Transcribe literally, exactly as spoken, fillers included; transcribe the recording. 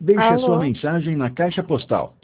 Deixe a sua Alô? mensagem na caixa postal